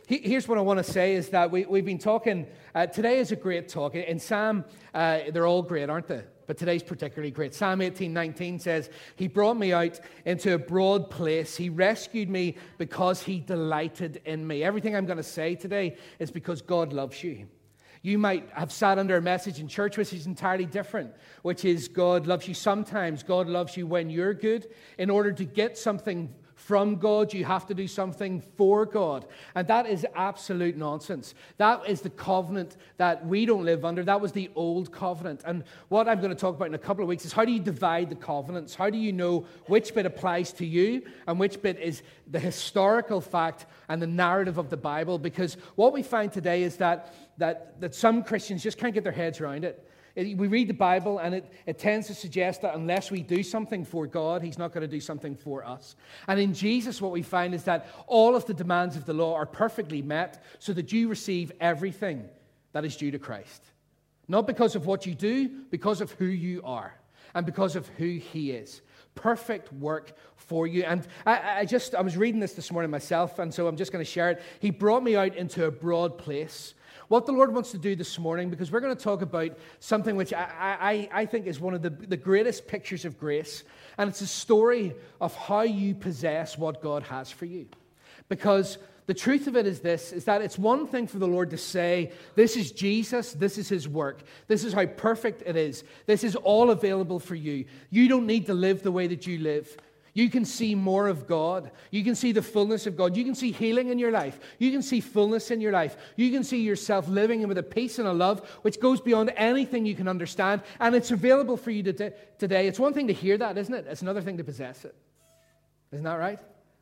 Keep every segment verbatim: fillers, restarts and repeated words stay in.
he- here's what I want to say is that we, we've been talking, uh, today is a great talk. In Psalm, uh, they're all great, aren't they? But today's particularly great. Psalm eighteen nineteen says, He brought me out into a broad place. He rescued me because He delighted in me. Everything I'm going to say today is because God loves you. You might have sat under a message in church which is entirely different, which is God loves you sometimes. God loves you when you're good. In order to get something from God, you have to do something for God. And that is absolute nonsense. That is the covenant that we don't live under. That was the old covenant. And what I'm going to talk about in a couple of weeks is how do you divide the covenants? How do you know which bit applies to you and which bit is the historical fact and the narrative of the Bible? Because what we find today is that, that, that some Christians just can't get their heads around it. We read the Bible, and it, it tends to suggest that unless we do something for God, He's not going to do something for us. And in Jesus, what we find is that all of the demands of the law are perfectly met so that you receive everything that is due to Christ. Not because of what you do, because of who you are, and because of who He is. Perfect work for you. And I, I just, I was reading this this morning myself, and so I'm just going to share it. He brought me out into a broad place. What the Lord wants to do this morning, because we're going to talk about something which I, I, I think is one of the, the greatest pictures of grace, and it's a story of how you possess what God has for you. Because the truth of it is this, is that it's one thing for the Lord to say, this is Jesus, this is His work, this is how perfect it is, this is all available for you. You don't need to live the way that you live. You can see more of God. You can see the fullness of God. You can see healing in your life. You can see fullness in your life. You can see yourself living with a peace and a love which goes beyond anything you can understand. And it's available for you today. It's one thing to hear that, isn't it? It's another thing to possess it. Isn't that right?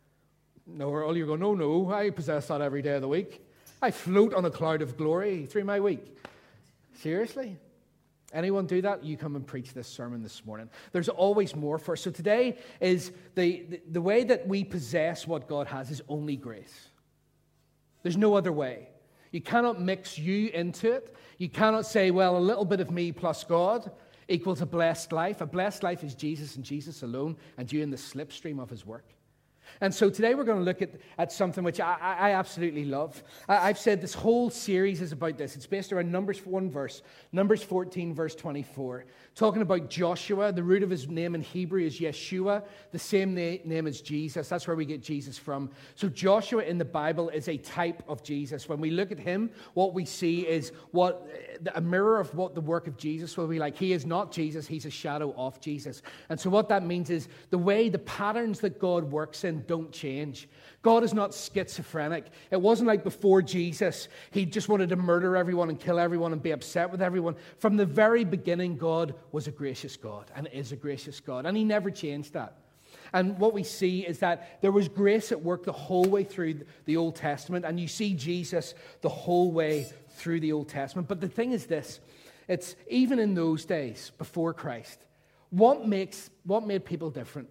No, or all you go, no, no, I possess that every day of the week. I float on a cloud of glory through my week. Seriously? Anyone do that? You come and preach this sermon this morning. There's always more for us. So today is the, the, the way that we possess what God has is only grace. There's no other way. You cannot mix you into it. You cannot say, well, a little bit of me plus God equals a blessed life. A blessed life is Jesus and Jesus alone, and you in the slipstream of His work. And so today we're going to look at, at something which I, I absolutely love. I, I've said this whole series is about this. It's based around Numbers one verse, Numbers fourteen verse twenty-four, talking about Joshua. The root of his name in Hebrew is Yeshua, the same na- name as Jesus. That's where we get Jesus from. So Joshua in the Bible is a type of Jesus. When we look at him, what we see is what a mirror of what the work of Jesus will be like. He is not Jesus, he's a shadow of Jesus. And so what that means is the way, the patterns that God works in don't change. God is not schizophrenic. It wasn't like before Jesus, He just wanted to murder everyone and kill everyone and be upset with everyone. From the very beginning, God was a gracious God and is a gracious God, and He never changed that. And what we see is that there was grace at work the whole way through the Old Testament, and you see Jesus the whole way through the Old Testament. But the thing is this, it's even in those days before Christ, what makes what made people different?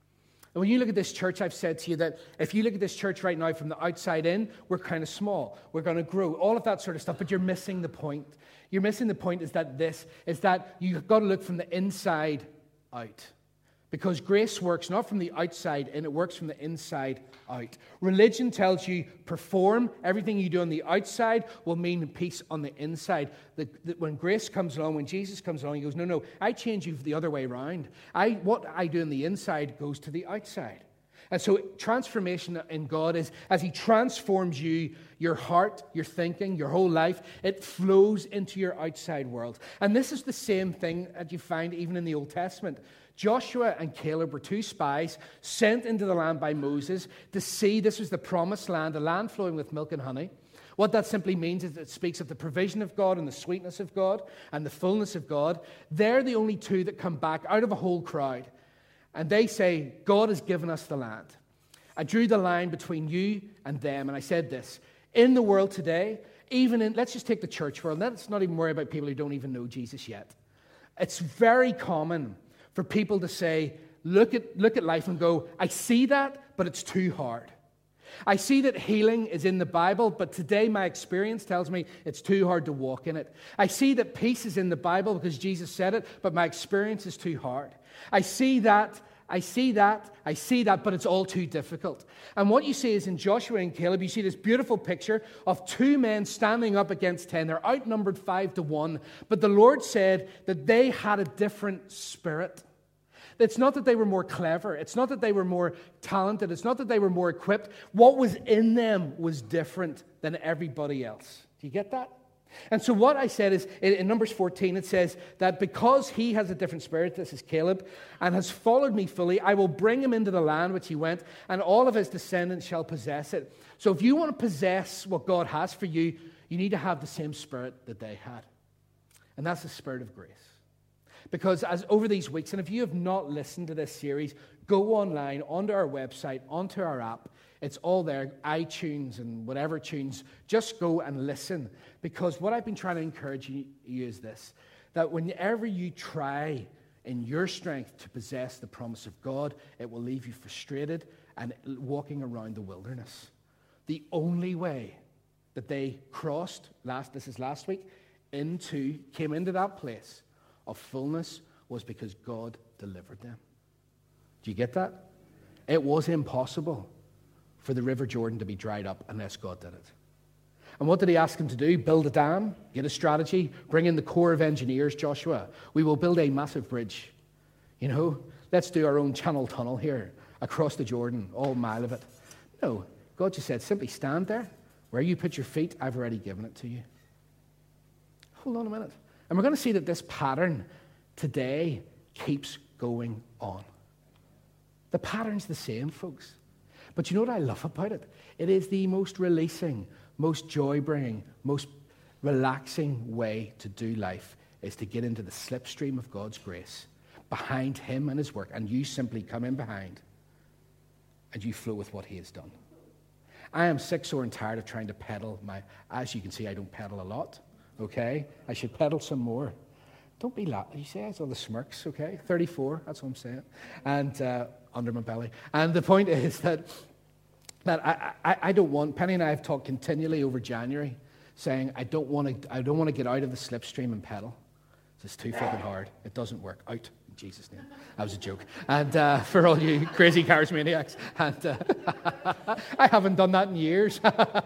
And when you look at this church, I've said to you that if you look at this church right now from the outside in, we're kind of small. We're going to grow, all of that sort of stuff, but you're missing the point. You're missing the point is that this, is that you've got to look from the inside out. Because grace works not from the outside in, it works from the inside out. Religion tells you perform, everything you do on the outside will mean peace on the inside. The, the, when grace comes along, when Jesus comes along, He goes, no, no, I change you the other way around. I, what I do on the inside goes to the outside. And so transformation in God is, as He transforms you, your heart, your thinking, your whole life, it flows into your outside world. And this is the same thing that you find even in the Old Testament. Joshua and Caleb were two spies sent into the land by Moses to see this was the promised land, a land flowing with milk and honey. What that simply means is it speaks of the provision of God and the sweetness of God and the fullness of God. They're the only two that come back out of a whole crowd. And they say, God has given us the land. I drew the line between you and them, and I said this. In the world today, even in, let's just take the church world. Let's not even worry about people who don't even know Jesus yet. It's very common for people to say, look at, look at life and go, I see that, but it's too hard. I see that healing is in the Bible, but today my experience tells me it's too hard to walk in it. I see that peace is in the Bible because Jesus said it, but my experience is too hard. I see that I see that, I see that, but it's all too difficult. And what you see is in Joshua and Caleb, you see this beautiful picture of two men standing up against ten. They're outnumbered five to one, but the Lord said that they had a different spirit. It's not that they were more clever. It's not that they were more talented. It's not that they were more equipped. What was in them was different than everybody else. Do you get that? And so what I said is, in Numbers fourteen, it says that because he has a different spirit, this is Caleb, and has followed me fully, I will bring him into the land which he went, and all of his descendants shall possess it. So if you want to possess what God has for you, you need to have the same spirit that they had. And that's the spirit of grace. Because as over these weeks, and if you have not listened to this series, go online, onto our website, onto our app. It's all there, iTunes and whatever tunes. Just go and listen. Because what I've been trying to encourage you, you is this, that whenever you try in your strength to possess the promise of God, it will leave you frustrated and walking around the wilderness. The only way that they crossed, last this is last week, into, came into that place of fullness was because God delivered them. Do you get that? It was impossible for the River Jordan to be dried up unless God did it. And what did he ask him to do? Build a dam, get a strategy, bring in the Corps of Engineers, Joshua. We will build a massive bridge. You know, let's do our own channel tunnel here across the Jordan, all mile of it. No, God just said, simply stand there. Where you put your feet, I've already given it to you. Hold on a minute. And we're going to see that this pattern today keeps going on. The pattern's the same, folks. But you know what I love about it? It is the most releasing, most joy-bringing, most relaxing way to do life is to get into the slipstream of God's grace behind him and his work, and you simply come in behind and you flow with what he has done. I am sick, sore, and tired of trying to pedal my... As you can see, I don't pedal a lot, okay? I should pedal some more. Don't be loud. You say it's all the smirks, okay? thirty-four, that's what I'm saying. And uh, under my belly. And the point is that that I, I, I don't want... Penny and I have talked continually over January saying, I don't want to I don't want to get out of the slipstream and pedal. It's too fucking hard. It doesn't work. Out. In Jesus' name. That was a joke. And uh, for all you crazy charismaniacs. And uh, I haven't done that in years.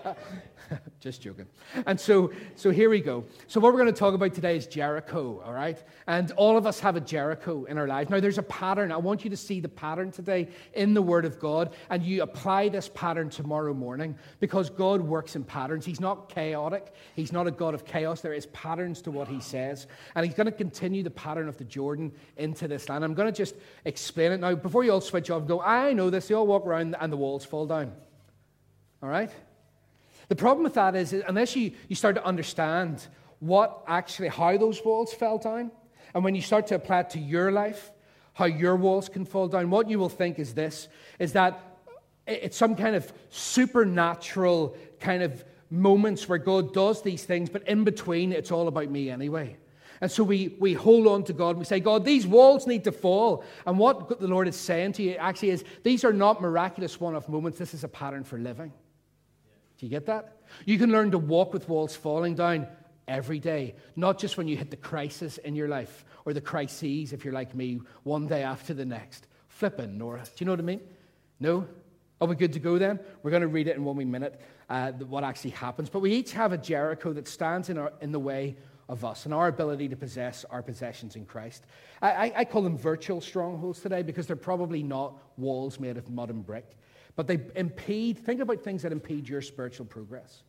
Just joking. And so, so here we go. So what we're going to talk about today is Jericho, all right? And all of us have a Jericho in our life. Now, there's a pattern. I want you to see the pattern today in the Word of God, and you apply this pattern tomorrow morning because God works in patterns. He's not chaotic. He's not a God of chaos. There is patterns to what he says, and he's going to continue the pattern of the Jordan into this land. I'm going to just explain it now. Before you all switch off and go, I know this. They all walk around and the walls fall down, all right? The problem with that is, unless you, you start to understand what actually, how those walls fell down, and when you start to apply it to your life, how your walls can fall down, what you will think is this, is that it's some kind of supernatural kind of moments where God does these things, but in between, it's all about me anyway. And so we, we hold on to God and we say, God, these walls need to fall. And what the Lord is saying to you actually is, these are not miraculous one-off moments. This is a pattern for living. Do you get that? You can learn to walk with walls falling down every day, not just when you hit the crisis in your life or the crises, if you're like me, one day after the next. Flipping, Nora. Do you know what I mean? No? Are we good to go then? We're going to read it in one wee minute, uh, what actually happens. But we each have a Jericho that stands in, our, in the way of us and our ability to possess our possessions in Christ. I, I, I call them virtual strongholds today because they're probably not walls made of mud and brick. But they impede, think about things that impede your spiritual progress.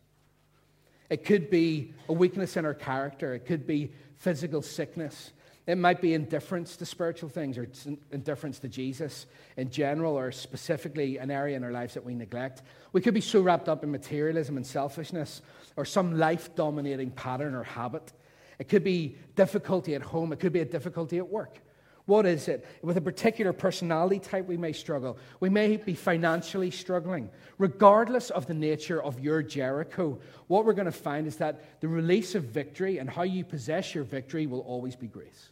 It could be a weakness in our character. It could be physical sickness. It might be indifference to spiritual things or indifference to Jesus in general or specifically an area in our lives that we neglect. We could be so wrapped up in materialism and selfishness or some life-dominating pattern or habit. It could be difficulty at home. It could be a difficulty at work. What is it? With a particular personality type, we may struggle. We may be financially struggling. Regardless of the nature of your Jericho, what we're going to find is that the release of victory and how you possess your victory will always be grace.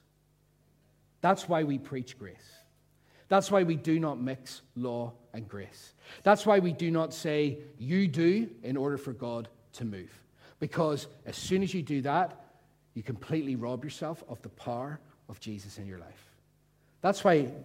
That's why we preach grace. That's why we do not mix law and grace. That's why we do not say, you do, in order for God to move. Because as soon as you do that, you completely rob yourself of the power of Jesus in your life. That's why, you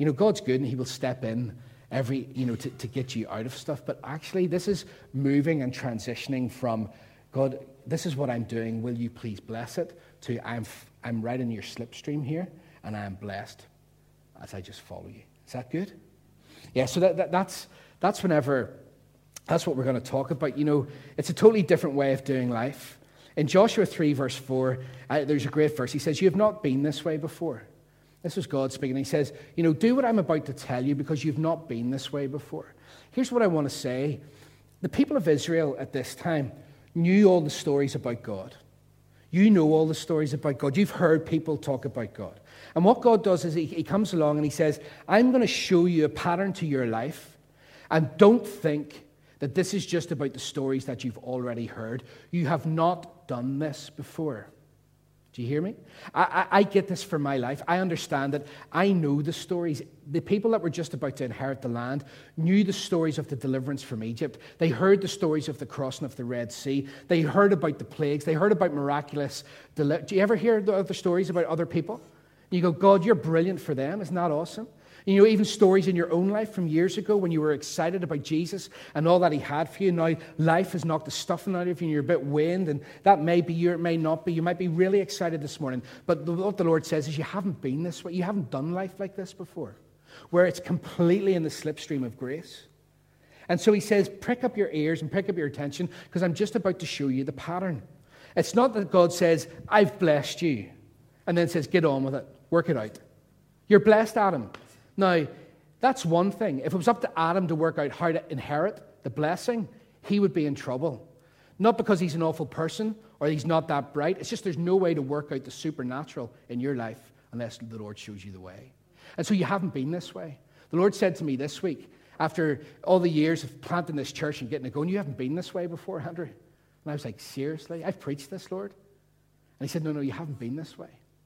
You know, God's good and he will step in every, you know, to, to get you out of stuff. But actually, this is moving and transitioning from, God, this is what I'm doing. Will you please bless it? To I'm, I'm right in your slipstream here and I am blessed as I just follow you. Is that good? Yeah, so that, that, that's, that's whenever, that's what we're going to talk about. You know, it's a totally different way of doing life. In Joshua three, verse four, uh, there's a great verse. He says, you have not been this way before. This was God speaking. He says, you know, do what I'm about to tell you because you've not been this way before. Here's what I want to say. The people of Israel at this time knew all the stories about God. You know all the stories about God. You've heard people talk about God. And what God does is he, he comes along and he says, I'm going to show you a pattern to your life. And don't think that this is just about the stories that you've already heard. You have not done this before. Do you hear me? I, I, I get this from my life. I understand that I know the stories. The people that were just about to inherit the land knew the stories of the deliverance from Egypt. They heard the stories of the crossing of the Red Sea. They heard about the plagues. They heard about miraculous deliverance. Do you ever hear the other stories about other people? You go, God, you're brilliant for them. Isn't that awesome? You know, even stories in your own life from years ago when you were excited about Jesus and all that he had for you. Now, life has knocked the stuffing out of you and you're a bit waned, and that may be you, it may not be. You might be really excited this morning. But what the Lord says is you haven't been this way. You haven't done life like this before, where it's completely in the slipstream of grace. And so he says, prick up your ears and pick up your attention because I'm just about to show you the pattern. It's not that God says, I've blessed you, and then says, get on with it. Work it out. You're blessed, Adam. Now, that's one thing. If it was up to Adam to work out how to inherit the blessing, he would be in trouble. Not because he's an awful person or he's not that bright. It's just there's no way to work out the supernatural in your life unless the Lord shows you the way. And so you haven't been this way. The Lord said to me this week, after all the years of planting this church and getting it going, you haven't been this way before, Andrew. And I was like, seriously? I've preached this, Lord? And he said, no, no, you haven't been this way.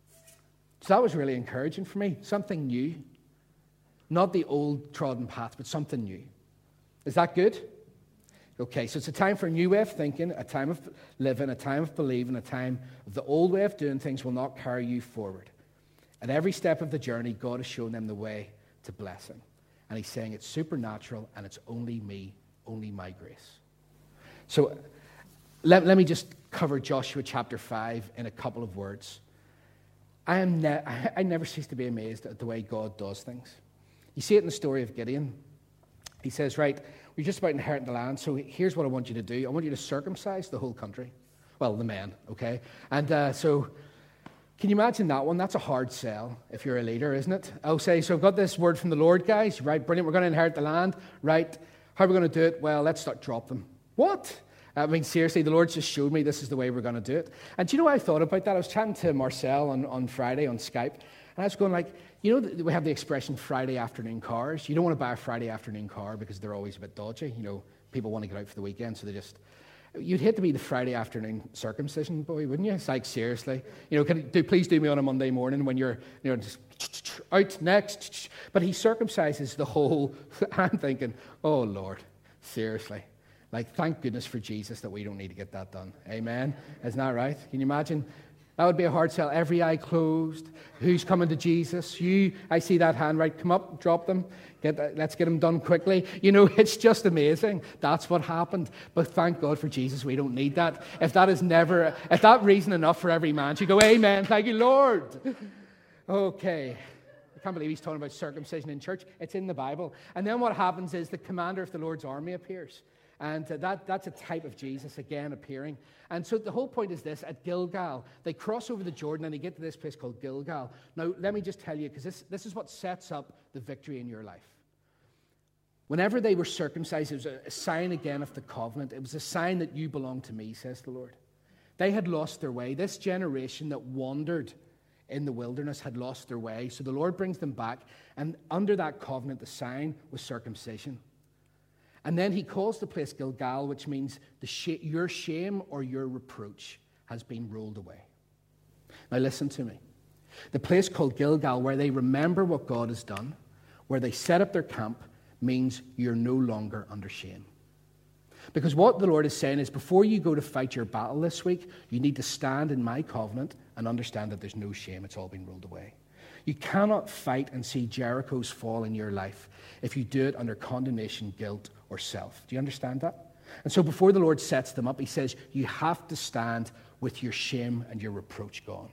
So that was really encouraging for me. Something new. Not the old trodden path, but something new. Is that good? Okay, so it's a time for a new way of thinking, a time of living, a time of believing, a time of the old way of doing things will not carry you forward. At every step of the journey, God has shown them the way to blessing. And he's saying it's supernatural and it's only me, only my grace. So let, let me just cover Joshua chapter five in a couple of words. I am ne- I never cease to be amazed at the way God does things. You see it in the story of Gideon. He says, right, we're just about inheriting the land, so here's what I want you to do. I want you to circumcise the whole country. Well, the men, okay? And uh, so can you imagine that one? That's a hard sell if you're a leader, isn't it? I'll say, so I've got this word from the Lord, guys. Right, brilliant. We're going to inherit the land. Right. How are we going to do it? Well, let's start drop them. What? I mean, seriously, the Lord just showed me this is the way we're going to do it. And do you know what I thought about that? I was chatting to Marcel on, on Friday on Skype, and I was going like, you know, we have the expression Friday afternoon cars. You don't want to buy a Friday afternoon car because they're always a bit dodgy. You know, people want to get out for the weekend, so they just... You'd hate to be the Friday afternoon circumcision boy, wouldn't you? It's like, seriously. You know, can, do, please do me on a Monday morning when you're, you know, just out next. But he circumcises the whole... I'm thinking, oh, Lord, seriously. Like, thank goodness for Jesus that we don't need to get that done. Amen? Isn't that right? Can you imagine? That would be a hard sell. Every eye closed. Who's coming to Jesus? You. I see that hand, right? Come up, drop them. Get that, let's get them done quickly. You know, it's just amazing. That's what happened. But thank God for Jesus, we don't need that. If that is never, if that reason enough for every man, you go, amen, thank you, Lord. Okay. I can't believe he's talking about circumcision in church. It's in the Bible. And then what happens is the commander of the Lord's army appears. And uh, that, that's a type of Jesus, again, appearing. And so the whole point is this. At Gilgal, they cross over the Jordan and they get to this place called Gilgal. Now, let me just tell you, because this, this is what sets up the victory in your life. Whenever they were circumcised, it was a, a sign again of the covenant. It was a sign that you belong to me, says the Lord. They had lost their way. This generation that wandered in the wilderness had lost their way. So the Lord brings them back. And under that covenant, the sign was circumcision. And then he calls the place Gilgal, which means the sh- your shame or your reproach has been rolled away. Now listen to me. The place called Gilgal, where they remember what God has done, where they set up their camp, means you're no longer under shame. Because what the Lord is saying is before you go to fight your battle this week, you need to stand in my covenant and understand that there's no shame. It's all been rolled away. You cannot fight and see Jericho's fall in your life if you do it under condemnation, guilt, or self. Do you understand that? And so before the Lord sets them up, he says, you have to stand with your shame and your reproach gone.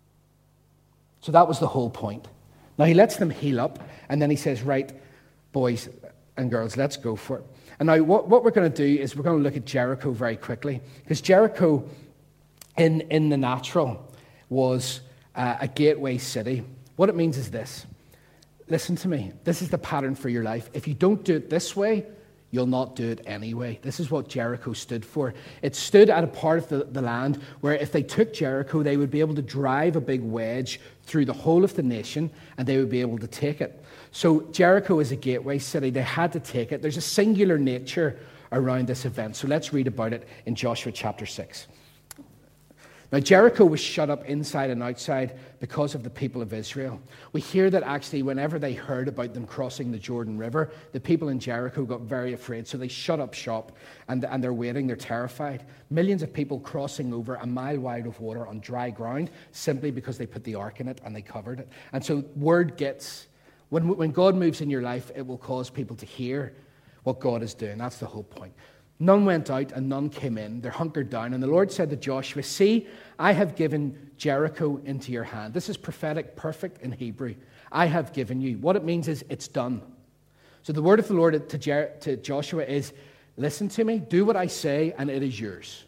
So that was the whole point. Now he lets them heal up, and then he says, right, boys and girls, let's go for it. And now what, what we're going to do is we're going to look at Jericho very quickly, because Jericho in, in the natural was uh, a gateway city. What it means is this. Listen to me. This is the pattern for your life. If you don't do it this way, you'll not do it anyway. This is what Jericho stood for. It stood at a part of the, the land where if they took Jericho, they would be able to drive a big wedge through the whole of the nation, and they would be able to take it. So Jericho is a gateway city. They had to take it. There's a singular nature around this event. So let's read about it in Joshua chapter six. Now, Jericho was shut up inside and outside because of the people of Israel. We hear that actually whenever they heard about them crossing the Jordan River, the people in Jericho got very afraid, so they shut up shop, and, and they're waiting, they're terrified. Millions of people crossing over a mile wide of water on dry ground simply because they put the ark in it and they covered it. And so word gets, when, when God moves in your life, it will cause people to hear what God is doing. That's the whole point. None went out and none came in. They're hunkered down. And the Lord said to Joshua, see, I have given Jericho into your hand. This is prophetic, perfect in Hebrew. I have given you. What it means is it's done. So the word of the Lord to, Jer- to Joshua is, listen to me, do what I say, and it is yours.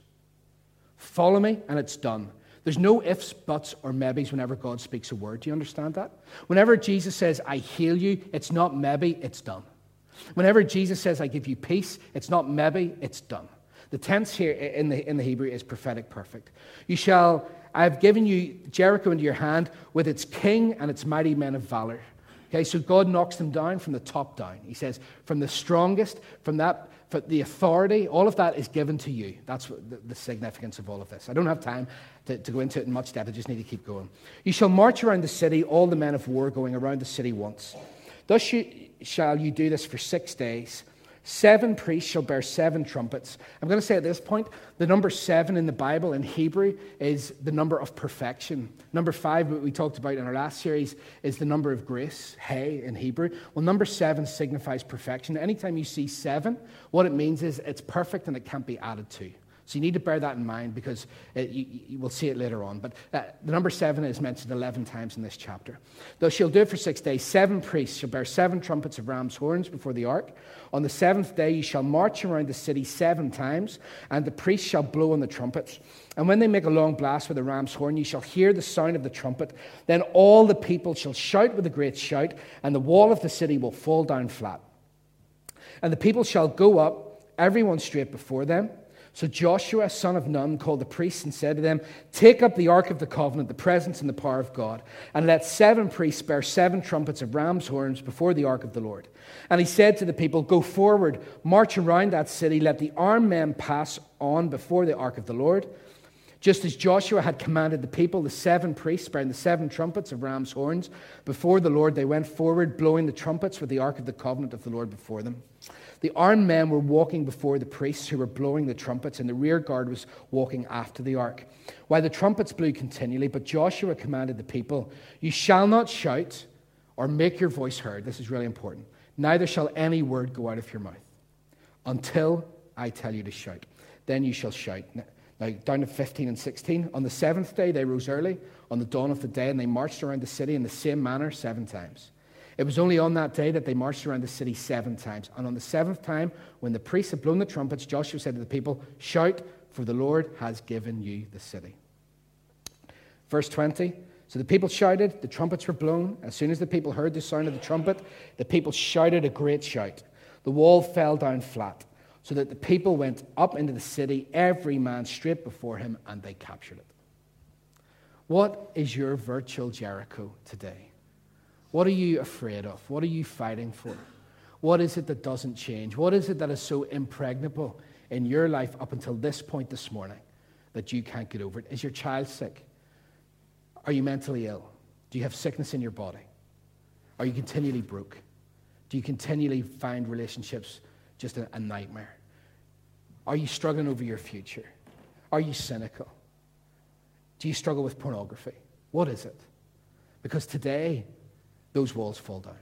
Follow me, and it's done. There's no ifs, buts, or maybes whenever God speaks a word. Do you understand that? Whenever Jesus says, I heal you, it's not maybe, it's done. Whenever Jesus says, I give you peace, it's not maybe, it's done. The tense here in the, in the Hebrew is prophetic perfect. You shall, I have given you Jericho into your hand with its king and its mighty men of valor. Okay, so God knocks them down from the top down. He says, from the strongest, from that, for the authority, all of that is given to you. That's what the, the significance of all of this. I don't have time to, to go into it in much depth. I just need to keep going. You shall march around the city, all the men of war going around the city once. Thus you, shall you do this for six days. Seven priests shall bear seven trumpets. I'm going to say at this point, the number seven in the Bible in Hebrew is the number of perfection. Number five, what we talked about in our last series, is the number of grace, hey, in Hebrew. Well, number seven signifies perfection. Anytime you see seven, what it means is it's perfect and it can't be added to. So you need to bear that in mind because it, you, you will see it later on. But uh, the number seven is mentioned eleven times in this chapter. Though she'll do it for six days, seven priests shall bear seven trumpets of ram's horns before the ark. On the seventh day you shall march around the city seven times, and the priests shall blow on the trumpets. And when they make a long blast with the ram's horn, you shall hear the sound of the trumpet. Then all the people shall shout with a great shout, and the wall of the city will fall down flat. And the people shall go up, everyone straight before them. So Joshua, son of Nun, called the priests and said to them, take up the ark of the covenant, the presence and the power of God, and let seven priests bear seven trumpets of ram's horns before the ark of the Lord. And he said to the people, go forward, march around that city, let the armed men pass on before the ark of the Lord. Just as Joshua had commanded the people, the seven priests bearing the seven trumpets of ram's horns before the Lord, they went forward, blowing the trumpets with the ark of the covenant of the Lord before them. The armed men were walking before the priests who were blowing the trumpets, and the rear guard was walking after the ark, while the trumpets blew continually. But Joshua commanded the people, you shall not shout or make your voice heard. This is really important. Neither shall any word go out of your mouth until I tell you to shout. Then you shall shout. Now, down to fifteen and sixteen. On the seventh day they rose early, on the dawn of the day, and they marched around the city in the same manner seven times. It was only on that day that they marched around the city seven times. And on the seventh time, when the priests had blown the trumpets, Joshua said to the people, shout, for the Lord has given you the city. Verse twenty, so the people shouted, the trumpets were blown. As soon as the people heard the sound of the trumpet, the people shouted a great shout. The wall fell down flat, so that the people went up into the city, every man straight before him, and they captured it. What is your virtual Jericho today? What are you afraid of? What are you fighting for? What is it that doesn't change? What is it that is so impregnable in your life up until this point this morning that you can't get over it? Is your child sick? Are you mentally ill? Do you have sickness in your body? Are you continually broke? Do you continually find relationships just a, a nightmare? Are you struggling over your future? Are you cynical? Do you struggle with pornography? What is it? Because today, those walls fall down.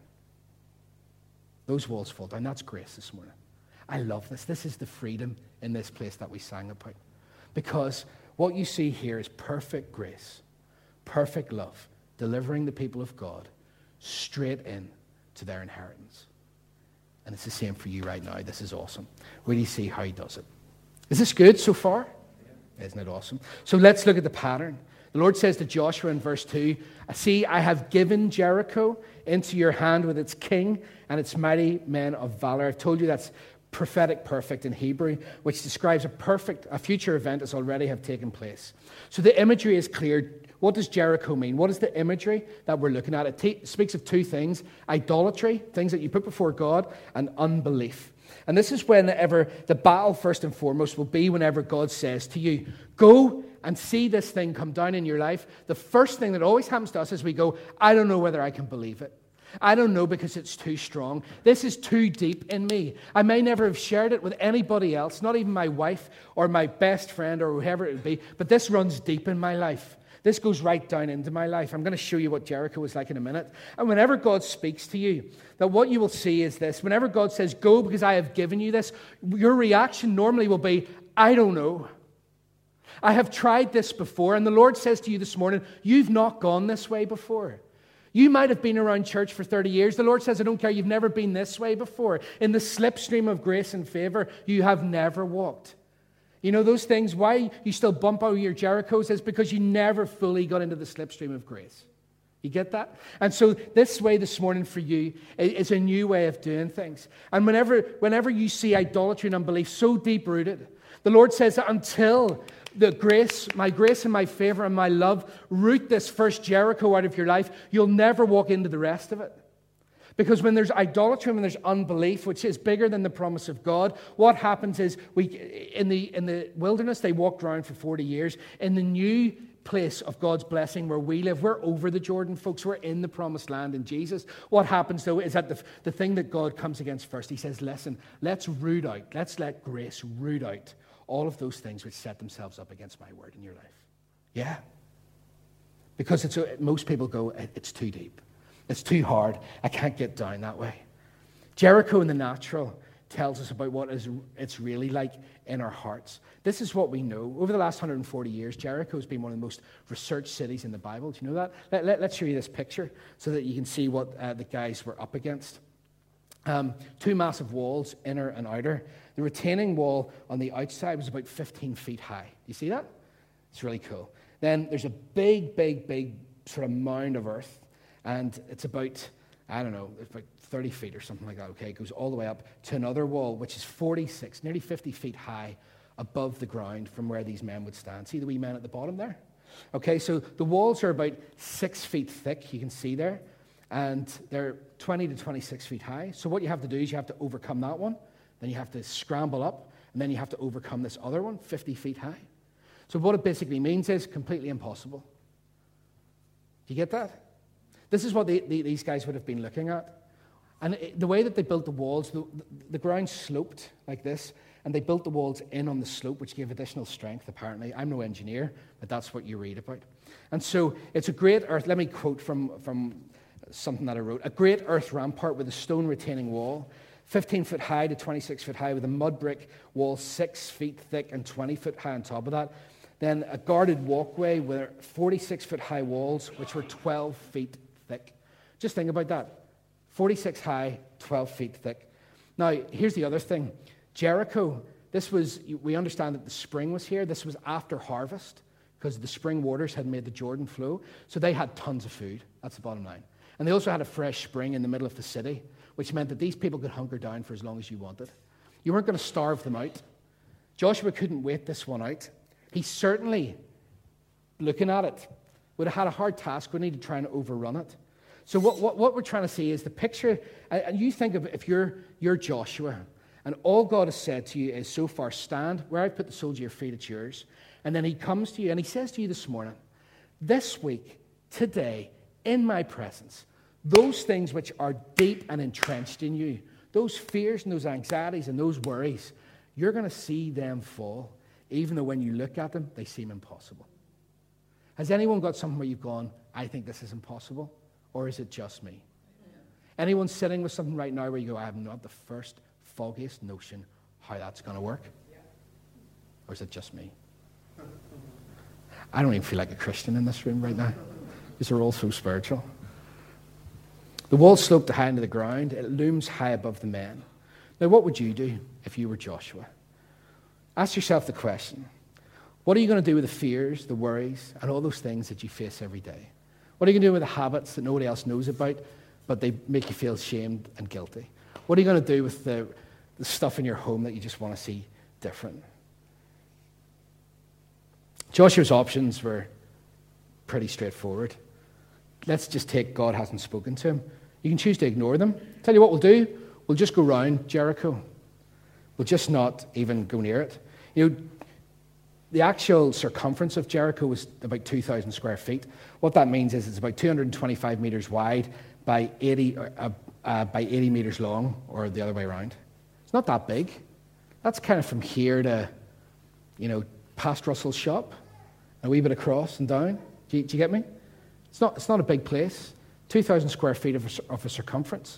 Those walls fall down. That's grace this morning. I love this. This is the freedom in this place that we sang about. Because what you see here is perfect grace, perfect love, delivering the people of God straight in to their inheritance. And it's the same for you right now. This is awesome. Really see how he does it. Is this good so far? Yeah. Isn't it awesome? So let's look at the pattern. The Lord says to Joshua in verse two, see, I have given Jericho into your hand with its king and its mighty men of valor. I've told you that's prophetic perfect in Hebrew, which describes a perfect, a future event that's already have taken place. So the imagery is clear. What does Jericho mean? What is the imagery that we're looking at? It t- speaks of two things: idolatry, things that you put before God, and unbelief. And this is whenever the battle, first and foremost, will be whenever God says to you, go and see this thing come down in your life. The first thing that always happens to us is we go, I don't know whether I can believe it. I don't know because it's too strong. This is too deep in me. I may never have shared it with anybody else, not even my wife or my best friend or whoever it would be, but this runs deep in my life. This goes right down into my life. I'm going to show you what Jericho was like in a minute. And whenever God speaks to you, that what you will see is this. Whenever God says, go because I have given you this, your reaction normally will be, I don't know. I have tried this before. And the Lord says to you this morning, you've not gone this way before. You might have been around church for thirty years. The Lord says, I don't care. You've never been this way before. In the slipstream of grace and favor, you have never walked. You know those things, why you still bump out your Jerichos is because you never fully got into the slipstream of grace. You get that? And so this way this morning for you is a new way of doing things. And whenever, whenever you see idolatry and unbelief so deep-rooted, the Lord says that until the grace, my grace and my favor and my love root this first Jericho out of your life, you'll never walk into the rest of it. Because when there's idolatry, when there's unbelief, which is bigger than the promise of God, what happens is we in the in the wilderness, they walked around for forty years. In the new place of God's blessing where we live, we're over the Jordan, folks. We're in the promised land in Jesus. What happens, though, is that the, the thing that God comes against first, he says, listen, let's root out, let's let grace root out all of those things which set themselves up against my word in your life. Yeah. Because it's most people go, it's too deep. It's too hard. I can't get down that way. Jericho in the natural tells us about what is it's really like in our hearts. This is what we know. Over the last one hundred forty years, Jericho has been one of the most researched cities in the Bible. Do you know that? Let, let, let's show you this picture so that you can see what uh, the guys were up against. Um, two massive walls, inner and outer. The retaining wall on the outside was about fifteen feet high. You see that? It's really cool. Then there's a big, big, big sort of mound of earth. And it's about, I don't know, it's about thirty feet or something like that, okay? It goes all the way up to another wall, which is forty-six, nearly fifty feet high above the ground from where these men would stand. See the wee men at the bottom there? Okay, so the walls are about six feet thick, you can see there, and they're twenty to twenty-six feet high. So what you have to do is you have to overcome that one, then you have to scramble up, and then you have to overcome this other one, fifty feet high. So what it basically means is completely impossible. Do you get that? This is what they, they, these guys would have been looking at. And it, the way that they built the walls, the, the ground sloped like this, and they built the walls in on the slope, which gave additional strength, apparently. I'm no engineer, but that's what you read about. And so it's a great earth, let me quote from, from something that I wrote, a great earth rampart with a stone retaining wall, fifteen foot high to twenty-six foot high, with a mud brick wall six feet thick and twenty foot high on top of that. Then a guarded walkway with forty-six foot high walls, which were twelve feet thick. Just think about that. forty-six high, twelve feet thick. Now, here's the other thing. Jericho, this was, we understand that the spring was here. This was after harvest because the spring waters had made the Jordan flow. So they had tons of food. That's the bottom line. And they also had a fresh spring in the middle of the city, which meant that these people could hunker down for as long as you wanted. You weren't going to starve them out. Joshua couldn't wait this one out. He certainly, looking at it, would have had a hard task, wouldn't he, to try and overrun it. So what, what, what we're trying to see is the picture, and you think of if you're, you're Joshua, and all God has said to you is, so far, stand, where I've put the soles of your feet, it's yours. And then he comes to you, and he says to you this morning, this week, today, in my presence, those things which are deep and entrenched in you, those fears and those anxieties and those worries, you're going to see them fall, even though when you look at them, they seem impossible. Has anyone got something where you've gone, I think this is impossible? Or is it just me? Anyone sitting with something right now where you go, I have not the first foggiest notion how that's going to work? Or is it just me? I don't even feel like a Christian in this room right now. These are all so spiritual. The wall sloped high into the ground. It looms high above the men. Now, what would you do if you were Joshua? Ask yourself the question. What are you going to do with the fears, the worries, and all those things that you face every day? What are you going to do with the habits that nobody else knows about, but they make you feel shamed and guilty? What are you going to do with the, the stuff in your home that you just want to see different? Joshua's options were pretty straightforward. Let's just take God hasn't spoken to him. You can choose to ignore them. Tell you what we'll do. We'll just go round Jericho. We'll just not even go near it. You know, the actual circumference of Jericho was about two thousand square feet. What that means is it's about two hundred twenty-five meters wide by eighty, uh, uh, by eighty meters long, or the other way around. It's not that big. That's kind of from here to, you know, past Russell's shop, a wee bit across and down. Do you, do you get me? It's not, it's not a big place. two thousand square feet of a, of a circumference.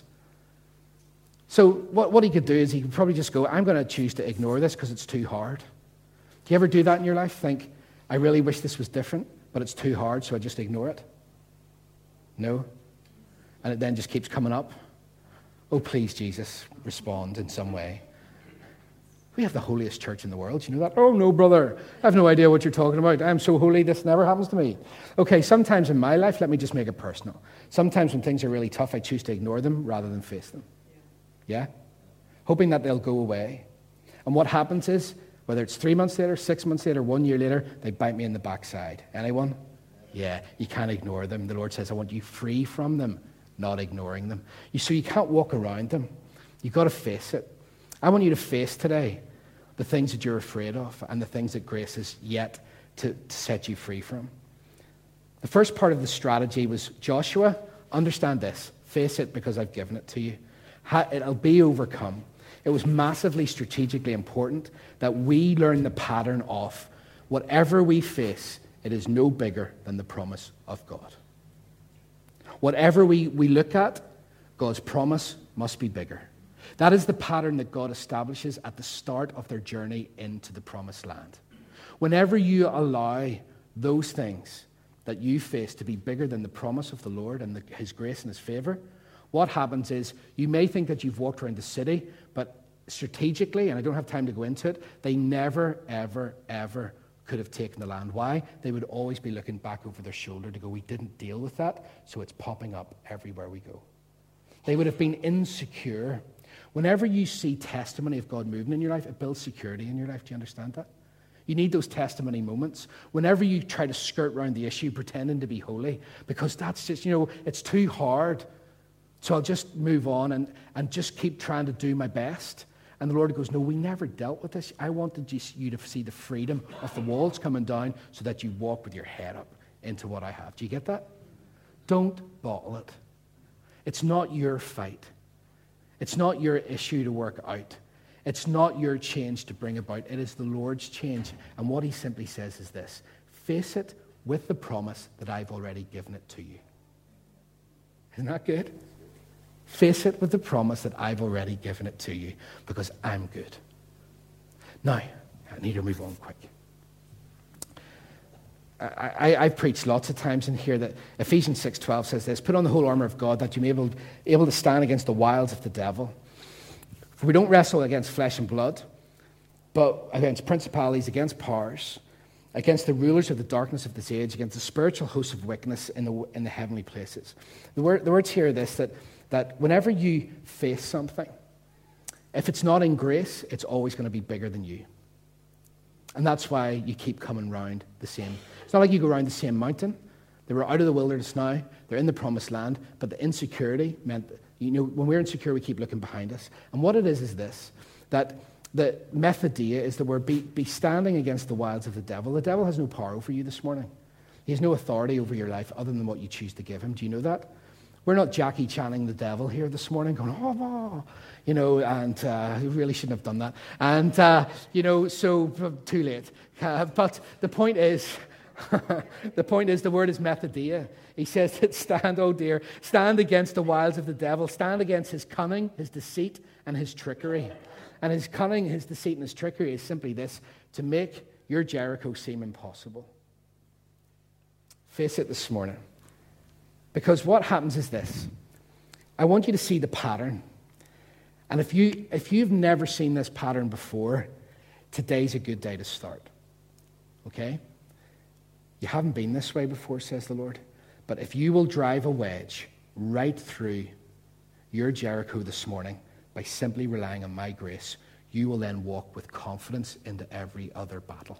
So what, what he could do is he could probably just go, I'm going to choose to ignore this because it's too hard. Do you ever do that in your life? Think, I really wish this was different, but it's too hard, so I just ignore it? No? And it then just keeps coming up. Oh, please, Jesus, respond in some way. We have the holiest church in the world. You know that? Oh, no, brother. I have no idea what you're talking about. I'm so holy, this never happens to me. Okay, sometimes in my life, let me just make it personal. Sometimes when things are really tough, I choose to ignore them rather than face them. Yeah? Hoping that they'll go away. And what happens is, whether it's three months later, six months later, one year later, they bite me in the backside. Anyone? Yeah, you can't ignore them. The Lord says, I want you free from them, not ignoring them. You, so you can't walk around them. You've got to face it. I want you to face today the things that you're afraid of and the things that grace is yet to, to set you free from. The first part of the strategy was, Joshua, understand this. Face it because I've given it to you. It'll be overcome. It was massively strategically important that we learn the pattern of whatever we face, it is no bigger than the promise of God. Whatever we, we look at, God's promise must be bigger. That is the pattern that God establishes at the start of their journey into the promised land. Whenever you allow those things that you face to be bigger than the promise of the Lord and the, His grace and His favor, what happens is you may think that you've walked around the city, but strategically, and I don't have time to go into it, they never, ever, ever could have taken the land. Why? They would always be looking back over their shoulder to go, we didn't deal with that, so it's popping up everywhere we go. They would have been insecure. Whenever you see testimony of God moving in your life, it builds security in your life. Do you understand that? You need those testimony moments. Whenever you try to skirt around the issue, pretending to be holy, because that's just, you know, it's too hard. So I'll just move on and, and just keep trying to do my best. And the Lord goes, no, we never dealt with this. I wanted you to see the freedom of the walls coming down so that you walk with your head up into what I have. Do you get that? Don't bottle it. It's not your fight. It's not your issue to work out. It's not your change to bring about. It is the Lord's change. And what He simply says is this: face it with the promise that I've already given it to you. Isn't that good? Face it with the promise that I've already given it to you because I'm good. Now, I need to move on quick. I, I, I've preached lots of times in here that Ephesians six twelve says this: put on the whole armor of God that you may be able, able to stand against the wiles of the devil. For we don't wrestle against flesh and blood, but against principalities, against powers, against the rulers of the darkness of this age, against the spiritual hosts of wickedness in the, in the heavenly places. The, word, the words here are this, that, that whenever you face something, if it's not in grace, it's always going to be bigger than you. And that's why you keep coming round the same. It's not like you go around the same mountain. They were out of the wilderness now. They're in the promised land. But the insecurity meant, that, you know, when we're insecure, we keep looking behind us. And what it is is this, that the methodia is the word be, be standing against the wiles of the devil. The devil has no power over you this morning. He has no authority over your life other than what you choose to give him. Do you know that? We're not Jackie Channing the devil here this morning going, oh, oh. you know, and uh, we really shouldn't have done that. And, uh, you know, so too late. Uh, but the point is, The point is, the word is methodia. He says that stand, oh dear, stand against the wiles of the devil, stand against his cunning, his deceit, and his trickery. And his cunning, his deceit, and his trickery is simply this: to make your Jericho seem impossible. Face it this morning. Because what happens is this. I want you to see the pattern. And if, you, if you've never seen this pattern before, today's a good day to start. Okay? You haven't been this way before, says the Lord. But if you will drive a wedge right through your Jericho this morning by simply relying on my grace, you will then walk with confidence into every other battle.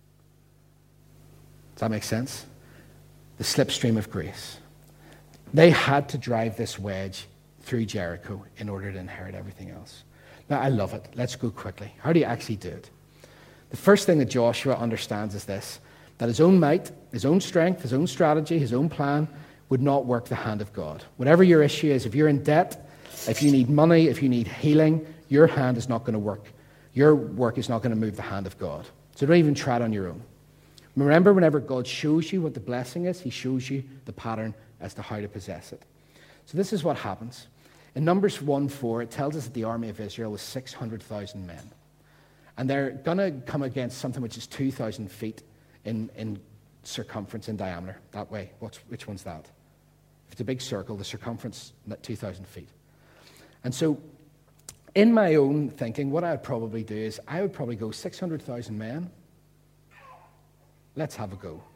Does that make sense? The slipstream of grace. They had to drive this wedge through Jericho in order to inherit everything else. Now, I love it. Let's go quickly. How do you actually do it? The first thing that Joshua understands is this: that his own might, his own strength, his own strategy, his own plan would not work the hand of God. Whatever your issue is, if you're in debt, if you need money, if you need healing, your hand is not going to work. Your work is not going to move the hand of God. So don't even try it on your own. Remember, whenever God shows you what the blessing is, he shows you the pattern as to how to possess it. So this is what happens. In Numbers one four, it tells us that the army of Israel was six hundred thousand men. And they're going to come against something which is two thousand feet in, in circumference, in diameter. That way. What's, which one's that? If it's a big circle, the circumference, two thousand feet. And so, in my own thinking, what I would probably do is I would probably go six hundred thousand men. Let's have a go.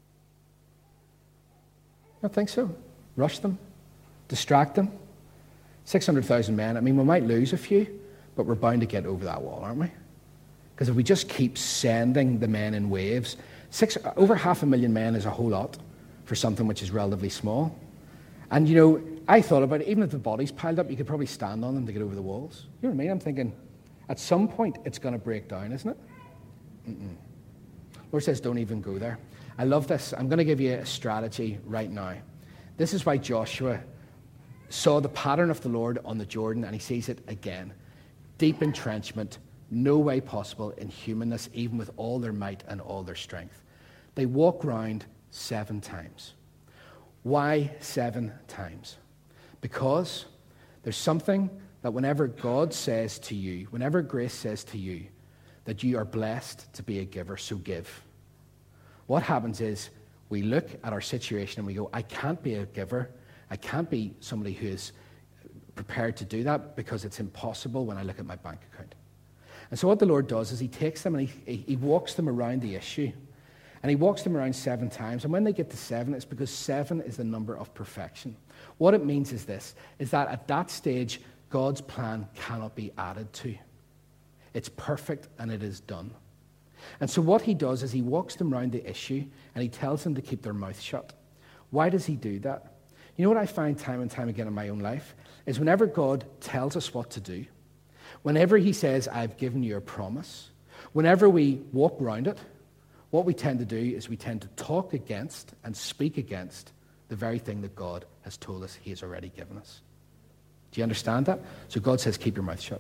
I don't think so. Rush them. Distract them. six hundred thousand men. I mean, we might lose a few, but we're bound to get over that wall, aren't we? Because if we just keep sending the men in waves, six, over half a million men is a whole lot for something which is relatively small. And, you know, I thought about it, even if the bodies piled up, you could probably stand on them to get over the walls. You know what I mean? I'm thinking, at some point, it's going to break down, isn't it? Mm-mm. Lord says, don't even go there. I love this. I'm going to give you a strategy right now. This is why Joshua saw the pattern of the Lord on the Jordan, and he sees it again. Deep entrenchment, no way possible in humanness, even with all their might and all their strength. They walk round seven times. Why seven times? Because there's something that whenever God says to you, whenever grace says to you, that you are blessed to be a giver, so give. What happens is we look at our situation and we go, I can't be a giver. I can't be somebody who is prepared to do that because it's impossible when I look at my bank account. And so what the Lord does is he takes them and he, he walks them around the issue. And he walks them around seven times. And when they get to seven, it's because seven is the number of perfection. What it means is this, is that at that stage, God's plan cannot be added to. It's perfect and it is done. And so what he does is he walks them around the issue and he tells them to keep their mouth shut. Why does he do that? You know what I find time and time again in my own life? Is whenever God tells us what to do, whenever he says, I've given you a promise, whenever we walk around it, what we tend to do is we tend to talk against and speak against the very thing that God has told us he has already given us. Do you understand that? So God says, keep your mouth shut.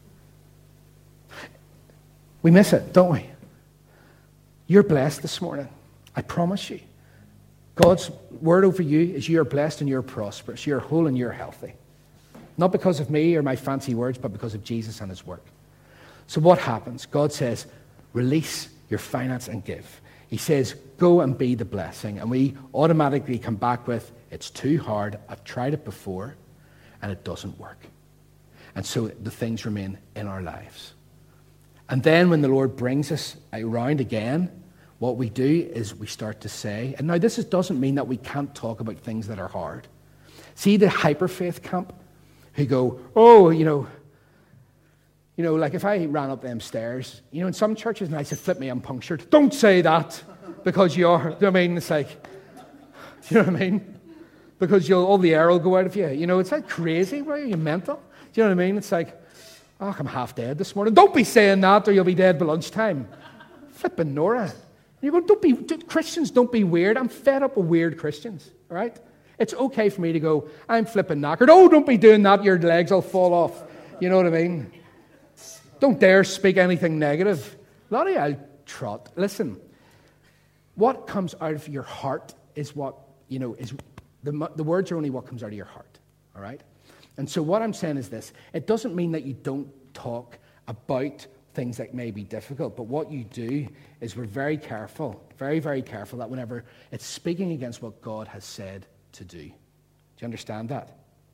We miss it, don't we? You're blessed this morning. I promise you. God's word over you is you're blessed and you're prosperous. You're whole and you're healthy. Not because of me or my fancy words, but because of Jesus and his work. So what happens? God says, release your finance and give. He says, go and be the blessing. And we automatically come back with, it's too hard. I've tried it before and it doesn't work. And so the things remain in our lives. And then when the Lord brings us around again, what we do is we start to say, and now this is, doesn't mean that we can't talk about things that are hard. See the hyper-faith camp who go, oh, you know, you know, like if I ran up them stairs, you know, in some churches, and I said, flip me, I'm punctured. Don't say that because you are. Do you know what I mean? It's like, do you know what I mean? Because you'll, all the air will go out of you. You know, it's like crazy. Why are you mental? Do you know what I mean? It's like, oh, I'm half dead this morning. Don't be saying that or you'll be dead by lunchtime. Flipping Nora. You go, don't be, Christians, don't be weird. I'm fed up with weird Christians, all right? It's okay for me to go, I'm flipping knackered. Oh, don't be doing that. Your legs will fall off. You know what I mean? Don't dare speak anything negative. A lot of you, I'll trot. Listen, what comes out of your heart is what, you know, is the, the words are only what comes out of your heart, all right? And so what I'm saying is this. It doesn't mean that you don't talk about things that may be difficult, but what you do is we're very careful, very, very careful that whenever it's speaking against what God has said to do. Do you understand that?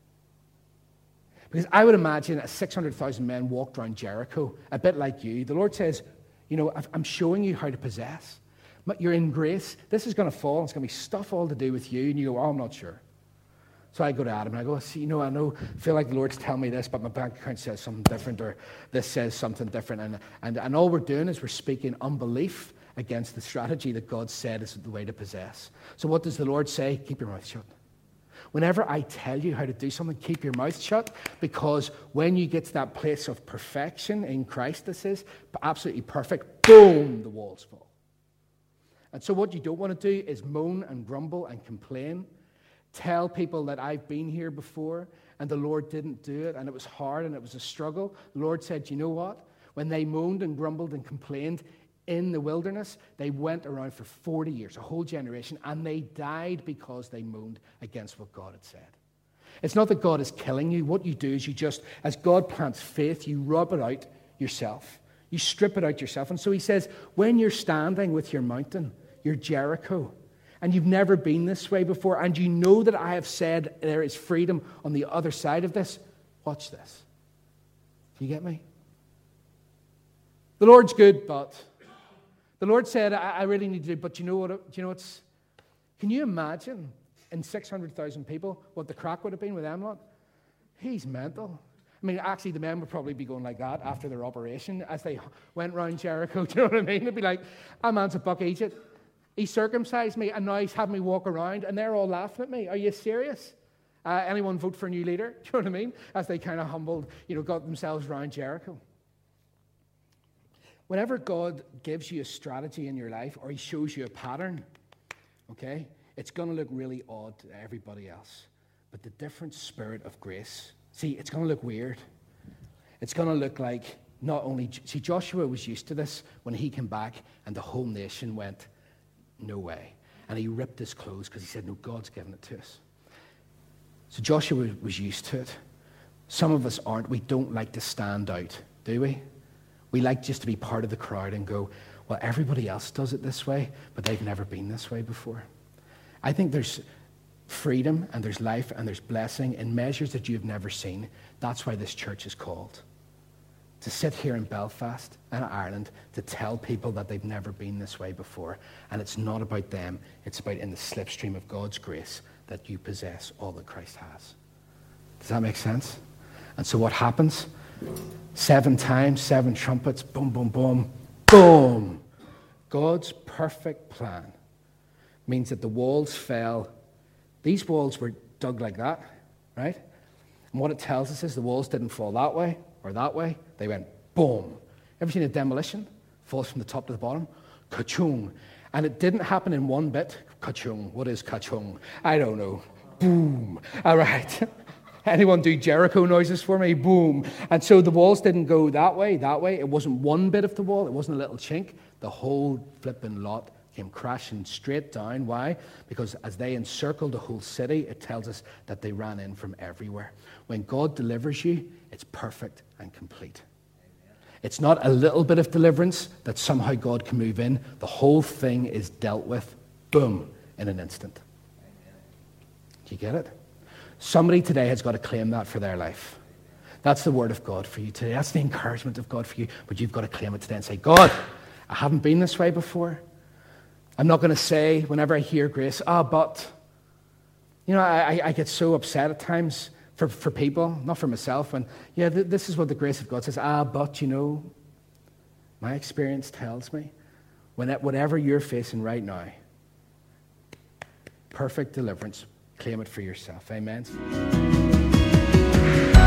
Because I would imagine as six hundred thousand men walked around Jericho, a bit like you. The Lord says, you know, I'm showing you how to possess. You're in grace. This is going to fall. It's going to be stuff all to do with you. And you go, oh, I'm not sure. So I go to Adam and I go, see, you know, I know, feel like the Lord's telling me this, but my bank account says something different, or this says something different. And, and, and all we're doing is we're speaking unbelief against the strategy that God said is the way to possess. So what does the Lord say? Keep your mouth shut. Whenever I tell you how to do something, keep your mouth shut, because when you get to that place of perfection in Christ, this is absolutely perfect, boom, the walls fall. And so what you don't want to do is moan and grumble and complain. Tell people that I've been here before and the Lord didn't do it and it was hard and it was a struggle. The Lord said, you know what? When they moaned and grumbled and complained in the wilderness, they went around for forty years, a whole generation, and they died because they moaned against what God had said. It's not that God is killing you. What you do is you just, as God plants faith, you rub it out yourself. You strip it out yourself. And so he says, when you're standing with your mountain, your Jericho, and you've never been this way before, and you know that I have said there is freedom on the other side of this, watch this. Do you get me? The Lord's good, but the Lord said, I, I really need to do, but you know what? Do you know what's, can you imagine in six hundred thousand people what the crack would have been with them lot? He's mental. I mean, actually, the men would probably be going like that after their operation as they went round Jericho. Do you know what I mean? They'd be like, a man's a buck Egypt. He circumcised me, and now he's having me walk around, and they're all laughing at me. Are you serious? Uh, anyone vote for a new leader? Do you know what I mean? As they kind of humbled, you know, got themselves around Jericho. Whenever God gives you a strategy in your life, or he shows you a pattern, okay, it's going to look really odd to everybody else. But the different spirit of grace, see, it's going to look weird. It's going to look like not only, see, Joshua was used to this when he came back, and the whole nation went, no way. And he ripped his clothes because he said, no, God's given it to us. So Joshua was used to it. Some of us aren't. We don't like to stand out, do we? We like just to be part of the crowd and go, well, everybody else does it this way, but they've never been this way before. I think there's freedom and there's life and there's blessing in measures that you've never seen. That's why this church is called. To sit here in Belfast and Ireland to tell people that they've never been this way before. And it's not about them. It's about in the slipstream of God's grace that you possess all that Christ has. Does that make sense? And so what happens? Seven times, seven trumpets, boom, boom, boom, boom. God's perfect plan means that the walls fell. These walls were dug like that, right? And what it tells us is the walls didn't fall that way or that way. They went boom. Ever seen a demolition? Falls from the top to the bottom. Ka-chung. And it didn't happen in one bit. Ka-chung. What is ka-chung? I don't know. Boom. All right. Anyone do Jericho noises for me? Boom. And so the walls didn't go that way, that way. It wasn't one bit of the wall. It wasn't a little chink. The whole flipping lot came crashing straight down. Why? Because as they encircled the whole city, it tells us that they ran in from everywhere. When God delivers you, it's perfect and complete. It's not a little bit of deliverance that somehow God can move in. The whole thing is dealt with, boom, in an instant. Do you get it? Somebody today has got to claim that for their life. That's the word of God for you today. That's the encouragement of God for you. But you've got to claim it today and say, God, I haven't been this way before. I'm not going to say whenever I hear grace, ah, oh, but. You know, I, I get so upset at times for, for people, not for myself, when, yeah, th- this is what the grace of God says. Ah, but, you know, my experience tells me, when it, whatever you're facing right now, perfect deliverance, claim it for yourself. Amen.